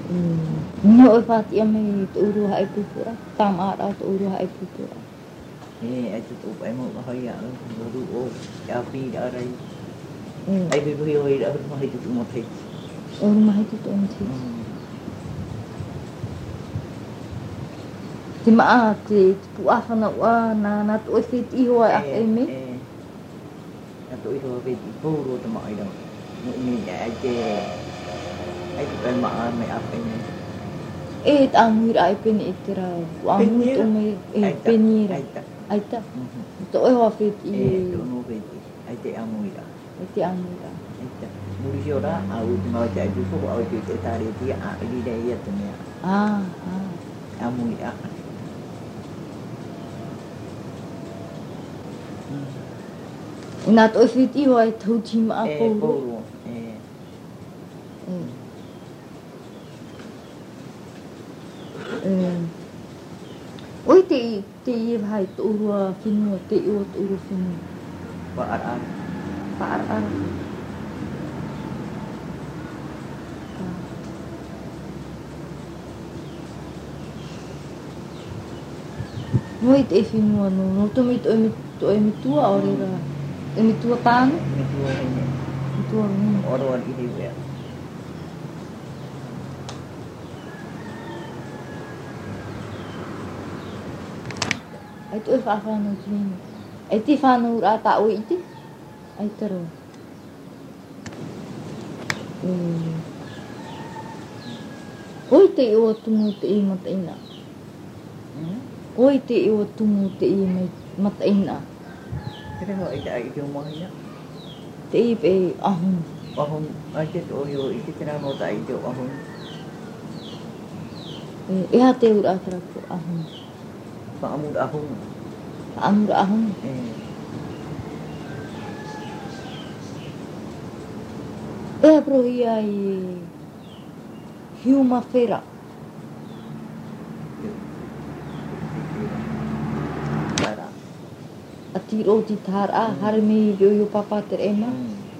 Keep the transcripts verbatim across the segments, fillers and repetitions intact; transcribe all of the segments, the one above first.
Nyo fat yami turu hai pupura tam ara turu hai pupura eh ai tu pai mo hai ya ru o ya pi da rai ai bi bi oi da ma hai tu mo thai or ma hai tu on thi ti ma ti pu afa na wa na na tu fit i ho a emi na tu i ho ve ti pu ro ta mai da ni ai ke ai tu pai ma mai a pen eh amur ai pen itira amur tu me eh penira ai ta to e ho fit i eh to no ve ai te amur da ai te amur da ai ta muri ora au ma cha ju ko au ju te ta ri ti a ri de ya tu me ah ah amur da na to fit i ho ai thu chi ma ko eh eh oi te te vai tu ru finu te o tu ru finu pa ar ar pa ar ar noi te finu no no to mi to mi to mi tua ora ra e mi tua pan mi tua ni mi tua ni ora ora i de ai tu fa fa no tini ai ti fa no ra ta o iti ai tero mm oi te o tu mo te i mata ina oi te o tu mo te i mata ina kira ho ai ai tu mo ina te i pe ahun ahun ai te o yo i te kira mo tai te ahun e ha te ura tra ko ahun pa amur ahun amur ahun eh e pro ia i hiuma fera para atiro ti tar a harmi yo yo papa ter ema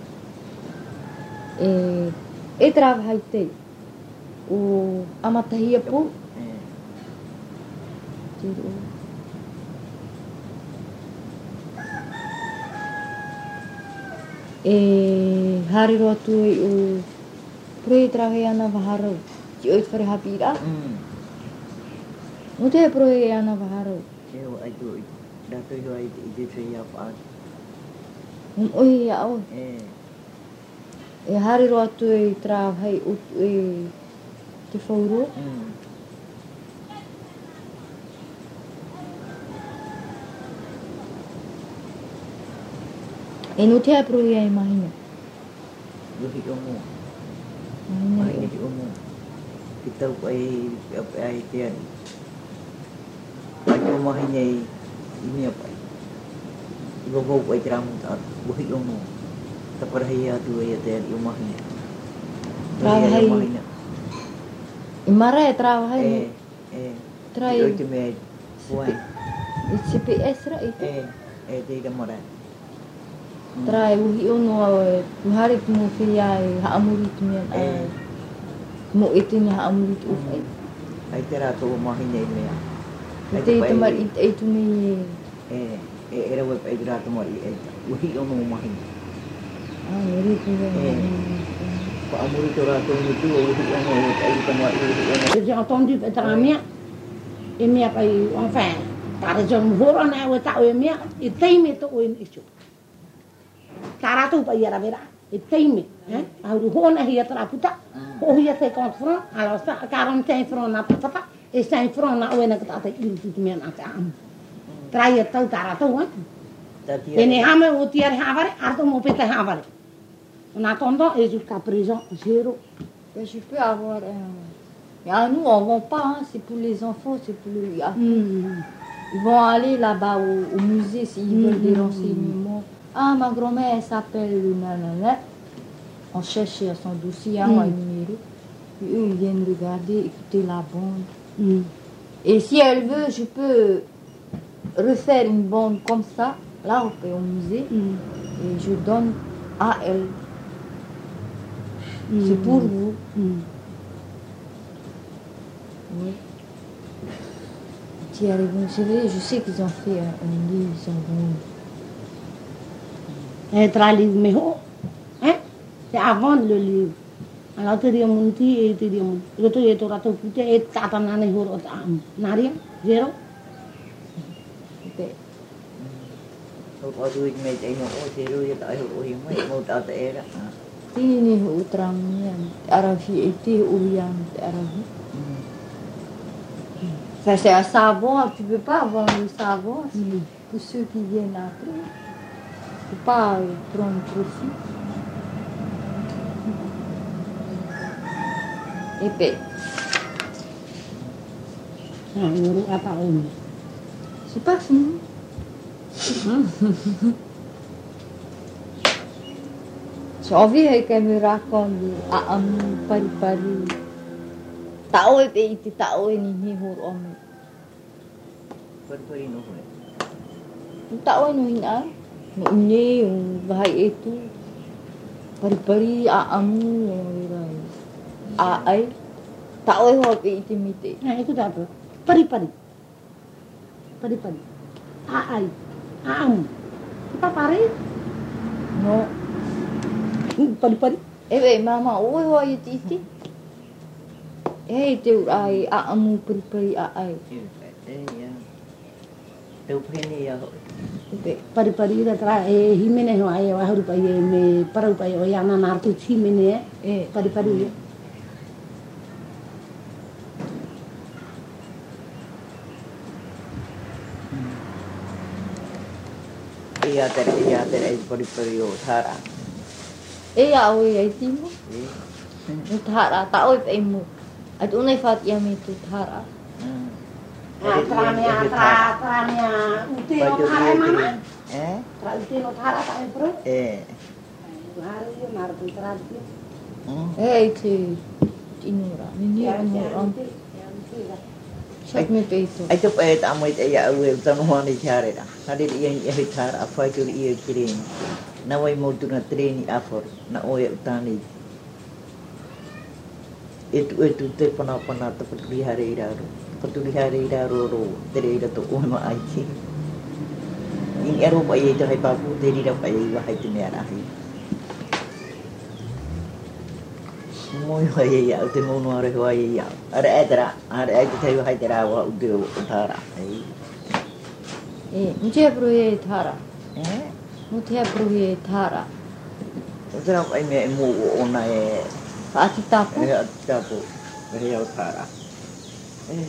e e trava hai te o amatahia po eh tiro e hari ro tu o pre trava ana baharo ti oit fare hapira mm mute pro ana baharo eu ai tu da tu yo ai te te ya pa um oi ya o eh e hari ro tu e trava hai o e te fouro mm e no te pro ia imagina yo hi o mo imagina ai ni o mo kita ai ai te ai ko mo hi nei ini apa ibo go ai tram ta bo hi o mo ta par hi ya tu ai te o mo hi trava hai imara e trava hai eh eh trai yo te me foi e C P S ra i eh eh te ga mora trai uhi ono e hari mo fia e ha amuri tu me ai mo itini ha amuri tu ai ai te ra to mo hi nei me te te mar i te tu me eh eh era we pe ra to mo i ai uhi ono mo hi ah eri tu pa amuri to ra to ni tu uhi ono ai to mo i uhi ono J'ai entendu ta mia e mia pai enfin par exemple hora na o ta o mia e teime to o ichu cara tu pa ia vera e teime eh a ru hona hia tra puta o hia te cinquante francs alors ça quarante-cinq francs na pata e cinq francs na o na ta te i tu mia na ta am traia tau cara tu eh e ne hame o tiar havare arto mo pete havare na tondo e jusqu'à présent zéro. je peux avoir un ya nous on va pas hein, c'est pour les enfants c'est pour le ya. Mm. Ils vont aller là-bas au, au musée s'ils mmh, veulent des renseignements. Ah, ma grand-mère, elle s'appelle nanana. On cherche son dossier, mmh. un numéro. Puis eux, ils viennent regarder, écouter la bande. Mmh. Et si elle veut, je peux refaire une bande comme ça, là, on fait au musée. Mmh. Et je donne à elle. Mmh. C'est pour vous. Mmh. qui arrive au Chili, je sais qu'ils ont fait un, un lit, ils sont bons. Et trali me ho. Hein? C'est avant le livre. Alors tu dis mon ti et tu dis mon. Je te dis tu rato pute et tata nane ho ro am. Naria zero. Bè. Tôi có tôi mày chạy nó ôi thì rồi tại hồi mấy một tao tệ đó. Tini ni ho utram yan. Arafi eti uyan arafi. Ça c'est un savon, tu peux pas avoir le savon Mm. pour ceux qui viennent après. Tu peux pas euh, prendre profit. Épais. Ah, nguru apa um. C'est pas fini. J'ai envie qu'elle me raconte à un pari pari. Tao e pe iti tao e ni ni hor ome. Phân phối nó rồi. Tao e no hina. No ne um vai e tu. Pari pari a amu rai. A ai. Tao e ho pe iti mite. Ah, itu dah apa? Pari pari. Pari pari. Ah ai. Ah am. Apa pari? No. Pari pari. E be mama o ho i ti ti. E te urai a amu pari pari a ai. Tôi phải đi à. Be. Pari pari dah tra eh himene ho ai wa haru pai me paru pai o yana nartu himene E. pari pari. Iya tere iya tere ai pari pari o thara. E a o e ti mo. Eh. Ni thara tao e pe mo. At unai fat ya me tu thara. Ah, tramia tra tramia uti no thara mama. Eh? Tra uti no thara ta bro. Eh. Hari nartu tra uti. E te inura. Ni ni mo am. Sat me pe tu. Ai chụp ai ta mới chạy ở về tao hoa đi cha rồi đó. Nó đi yên yên thara phải cho yên kirim. Na wai mo tu na treni afor na oye utani. Itu itu te pana pana te peduli hari iraru. Peduli hari iraru ro tere ira to ono aiki. In ero pa ye to hai babu tere ira pa ye wa hai tu ne ara hai. Moi wa ye ya te mo no ara wa ye ya. Ara edra ara ai te wa hai tera wa u de utara ai. E muje pro e thara. Eh? Muje pro e thara. Utara ai me mo ona e Ati tapu. eh tapo. Re utara. Eh.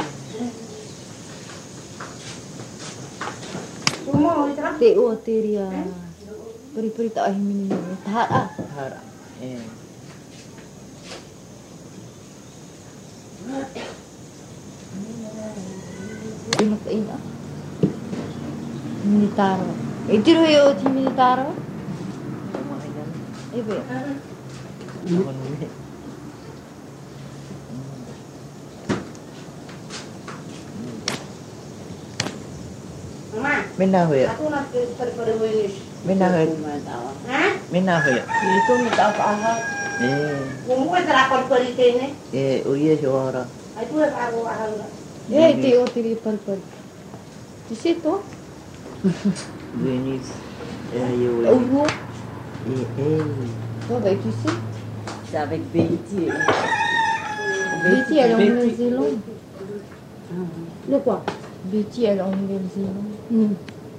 Semua oi tra. Te o te ria. Peri peri ta ai mini ni thara. Thara. Eh. Ino ka ina. Militaro. E tiro e o ti militaro. E be. Mama. Mình nào vậy? Aku nak pari pari oi. Mình nào vậy? Ha? Mình nào vậy? Itu mi ta pa ha. Eh, Como oi tra pari pari kene. eh, uye suara. Ai tu aku ahal. E te o te ria peri peri. Ti sei to? Venis. Eh, yo. Uhu. Eh, eh. To be tu sei. C'est avec Betty. Betty elle est en Nouvelle-Zélande. Le quoi? Betty elle est en Nouvelle-Zélande. Hmm.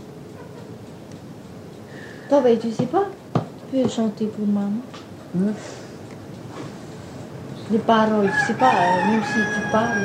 Toi, ben, tu sais pas, tu peux chanter pour maman. Hmm. Les paroles, je sais pas, euh, même si tu parles.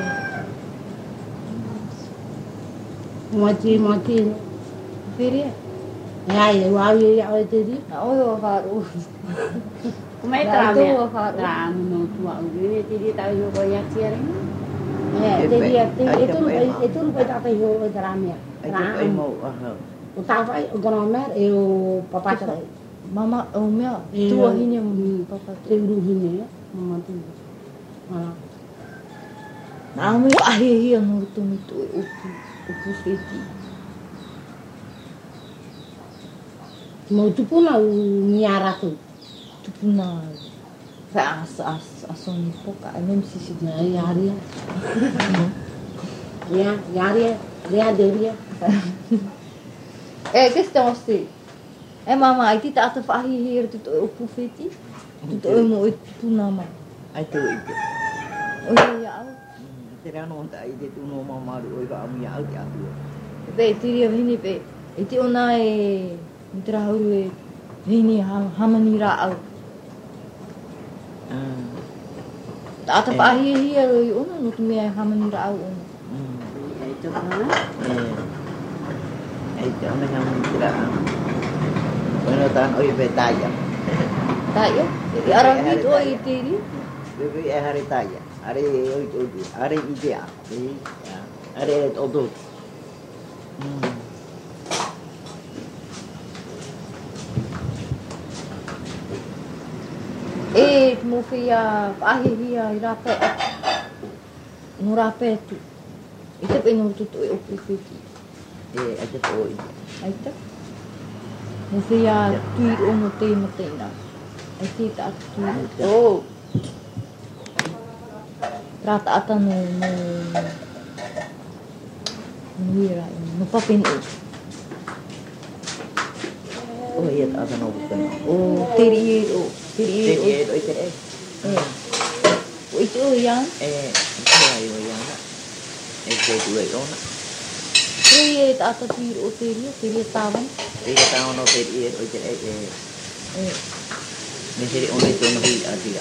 Moitié moitié. Fais rien. Ya ya wa ya oi te di. Ah, oh, oh, oh. Como é que Nah, tá, itu minha? Faru. Tá, no tua ugine, tiri tahu yo koyak siaran. Eh, te di te Ai itu chụp em. itu lu pai ta yo oi tra mia. Ai chụp em màu à hả? O ta vai o gonomer e o papa tra. Mama, oh, mia, Eh, tu akhirnya hmm. papa Te tu. uru hine ya. Mama tu. Ah. Nah, mi akhirnya ngutum itu, utu, utu seti. Mau tu pun au miara tu. Tu puna, faire à, à, à son époque, même si c'était Ya ya dia. Ya ya dia. Rea deria. Eh, que estão assim? Eh, mama, ai tita ata whahihira tuto e o pufeti. Tuto e mo e tunama. Ai tu ite. Oi, ia au. Te rā no ta ite tu no mamaru oi ka amu ia au te atu. Pe, tiri a vini pe. E te ona e... Mitra hauru e... Vini hamani rā au. Ata whahihira i ona, no tu mea hamani rā au ona. Ai to kana. Eh. Ai te ona hamani te rā au. Ono tan oi pe taya. Taya? E aramit o i tiri? Bebe e hare taya. Are oi todu. Are idea. Are todo. E mo fia whahihira i rape atu. No rape atu. I te pe no tutu e o pufeti. Eh, ai te oi. Aita? Mo fia tui o mo te matena. Ai te ta atu tui. Oh. Rata ata no... no... No hira, no papin e. Oh, ia ta no bukan. O teri e o. Teri e o. Te e oi te e. Eh. O ite o ian. Eh, te ai oi ana. E te tu e ona. Teri e ta ata tui o teri, teri e tavan. E ta ono te e oi te e. Eh. Me hiri ona te ono hui atira.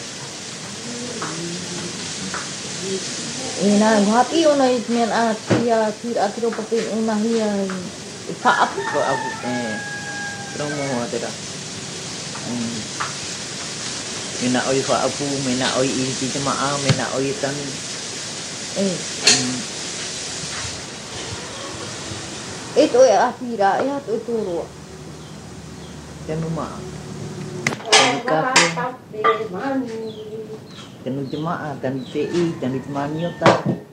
E nā, wapi ona i mean a tia tui atiro papin o na hia i whaapu. Ko abu eh. Promo atira. Hmm. Mena oi fa apu, mena oi i ti te maa, mena oi tan. Eh. E to e atira, e ato e toroa. Tenu maa. Tenu kafe. Tenu te maa, tenu te i, tenu te maniota.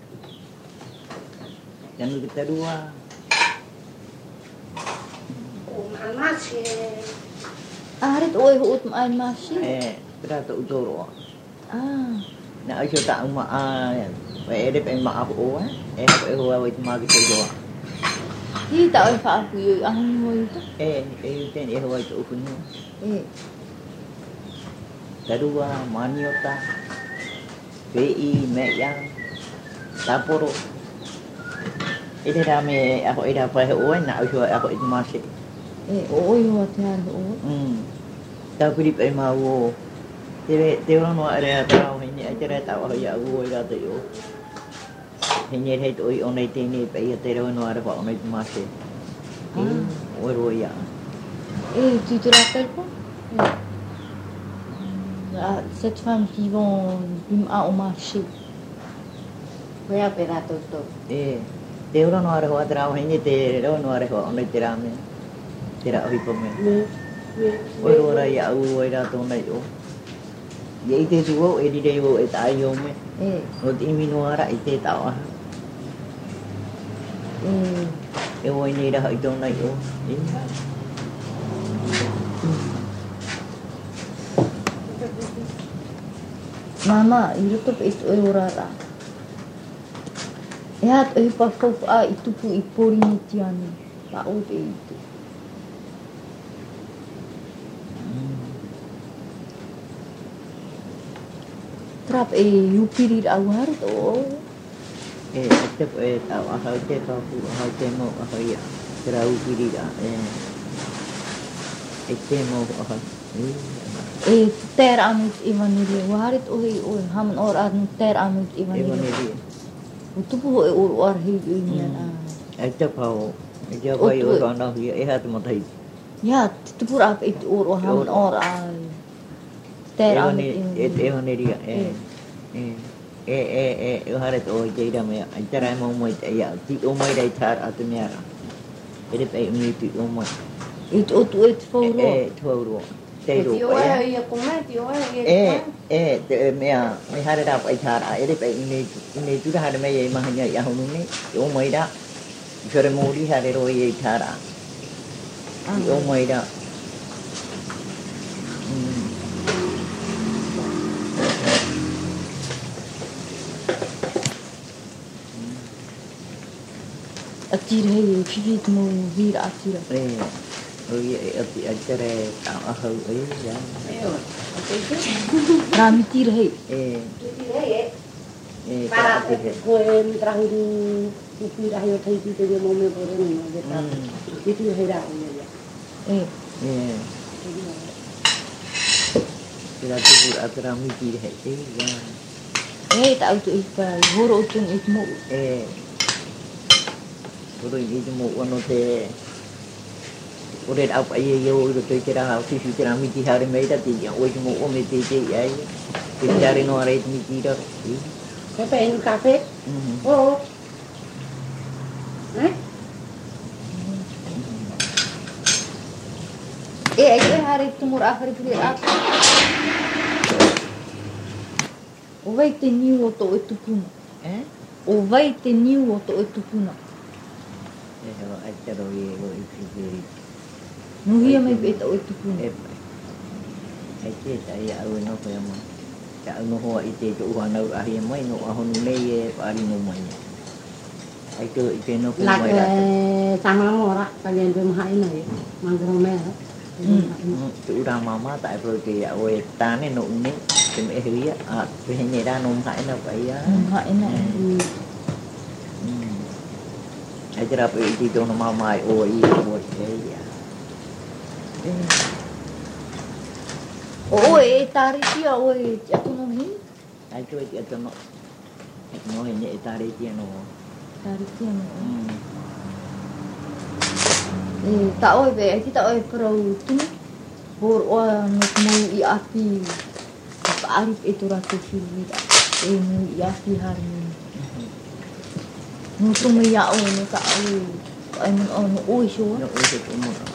Tenu te terua. Arit oi hoot ma ai masi. Eh, terato utoroa. Ah. Na ai ta uma a, wa ere pe maa ho eh. Eh ko e ho wa te maa ki te doa. Hi ta oi whaapu i ahun mo i ta. Eh, e ten e ho wa te ukunu. Eh. Terua, maniota. Pei, mea, taporo. Ere rā me ako e rā pahe oe, nā au hua ako i te mase. Eh, o oi hoa te hana o. Mm. Tau piri pai mau o. Te re, te rono a rea tarau hene, ai te rea tau aho i au oi rata i o. Hene rei oi onei tēne pai a te rono a rewa onei te mase. Ah. Oi roi a. Eh, tu te rappelles pas? Ah, cette femme qui vend du à au marché. Koe a pera toto. E, te rono a rewa tarau hene, te rono a rewa onei te rame. Te ra oi pome. Oi rora i au oi rata onei o. Ia i te tuo, e rirei o e tai o me. Eh. O te iminoara i te tau aha. Eh. E oi nei raha i tōna i o. E. Mama, i roto pe ito e ora rā. E hat e pa whauwha a i tupu i pori ni tiani. Pa o te ito. Trap e upiri au haru to. E, e te po e tau aha te kapu, aha te mo aha ia. Te rau piri ra. E, e te mo aha. E ter amit ivaniri. Waharit ohi ohi haman or anu ter amit E wane ivaniri. ria. O tupu ho e oro ar hei ui mian a. E te pao. E te pai o rana hia. E hatu matai. Ya, tupu ra pe ito oro haman or ai. Ter amit E ivaniri. wane ria. E, e. E, e, e, e hare to o te ira mea. Ai te rai mau moi te ia. Ti o mai rei tār atu mea ra. E re pai umi ti o mai. E te otu e te E, whauroa. e, tuaurua. Te Te ropa oe ia. ia kome, te oe ia E, kome. e, te mea, me hare rā pai tāra, e re pai inei, inei tura hare mei e mahanya i ahunu nei, i o mai rā, i whiore mōri hare roi e tāra, i o mai rā. Atira hei pipit mo vira atira. Eh, oh iya, ati acara kang ahau eh ya. Rami tira hei. Eh, eh, Para ati he. koen terakhir kupi rahayu thai ti te mo me pore ni no beta. Itu hera ya. Eh, Eh, kira tu atara miti he eh ya. eh tak utu ipa, horo utun itmo. Eh, Uri itu mau ono te, uri apa iya yo itu tu kira hal sih kira miti hari mereka tiga, uri mau om itu tiga ya, kira no hari itu miti dah. Siapa yang kafe? Oh. Eh? Eh, eh hari tumur akhir itu apa? Ovai te niu o to itu puna. Eh? Ovai te niu o to itu puna. Eh, kalau acara ye lo itu beri. Nuhia mai pe to itu puna. Eh, aje saya awu no ko yama. Ya no ho ite to uha no ahi mai no ahon ne ye pari no mai. Ai to ite no ko mai ra. Lak sama ora kalian be mahai na ye. Mangrong me. Tu udah mama tại rồi thì ôi ta này nụ nè thì mẹ hứa à vì hình như ra nôm hại nó vậy á Hại na. ai cho bị đi đâu nó mau mai ôi ôi thế Oi, tari tia oi, aku no hi. ai cho chị cho nó nó hình như ta đi kia nó Tari tia no. Eh, tak oi be, kita oi pro tu. Hor o no mau i api. Apa arif itu ratu filmida. Eh, mau i api hari ni. Nusu me ya o no ka oi. Ai mun o no oi sho. nó ôi thì cũng một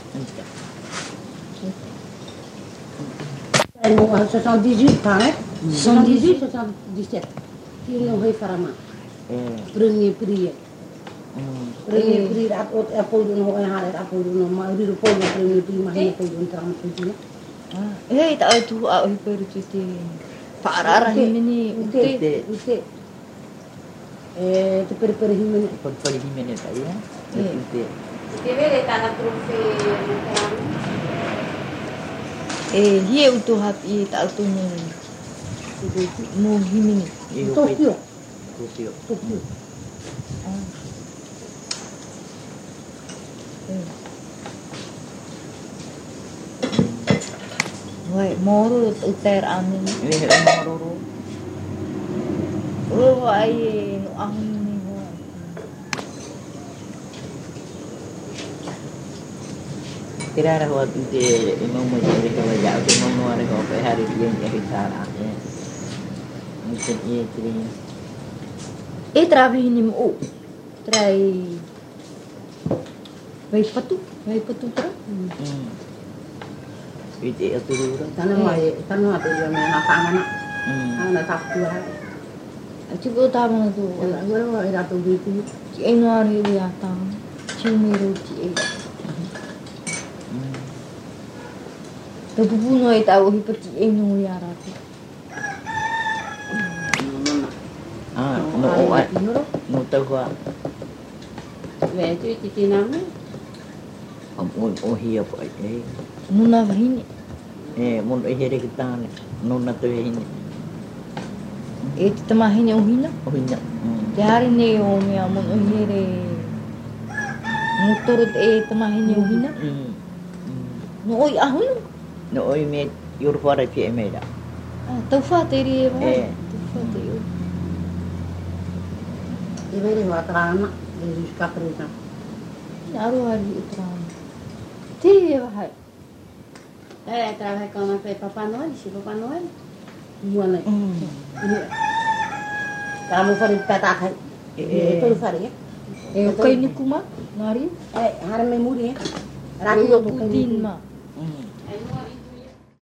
Elle a soixante-dix-huit ans, hein? soixante-dix-huit, soixante-dix-sept. Qui nous fait faire ma premier prix. Premier prix, après après nous on a haré, après nous ma uri pour le premier prix, ma hé pour nous tram prix. Eh, tak oi tu a oi per tu te. Parara ni ni Ute, ute. Eh, tu per per him. phần phần gì mình thấy á thì Che vede tanta trofeo. Eh, hie utu hapi tak tu ni. Mo himini. Tokyo, Tokyo Tokyo. Wei, moro tu ter amin. ini hệ nó đâu đâu Oh, ai no ahun ni ho. kira ra waktu itu emang mau jadi kalau jauh tu mau mau ada kau pe hari dia jadi salah ya mungkin iya ceritanya Eh, trabi ni mo. Try. Wei patu, wei patu tra. hmm itu itu dulu Tanah mai, tanah tu dia mana pangan. hmm Ana tak tua. Cuba tama tu. Ora ora ora tu gitu. Ci ai no ari dia tam. Ci mi ro ci ai. Tu bubu no ai tau hi pati ai no ya ra tu. ah no ai no tahu ah Beh, tu ti nama. om om oh iya apa eh Nuna bahini. eh mun eh hari kita nih nona tu ini Eh, tamahin yung hina. oh iya Dari ni o mi amon o here. Motorot eh tamahin yung hina. hmm No oi ahun. no oi me yur fara pi me da Ah, taufa teri ba. Eh. Taufa teri. Ibe ni wa trana, ni skaprina. Naru hari utran. Teri ba hai. Eh, trabaja con el Papá Noel, si Papá Noel. Muana. Ini kamu fari peta kai. Eh. Itu fari ya. Eh, kay ni kuma nari. Eh, har me muri ya. Rati Rati putin ma. hmm Eh, no,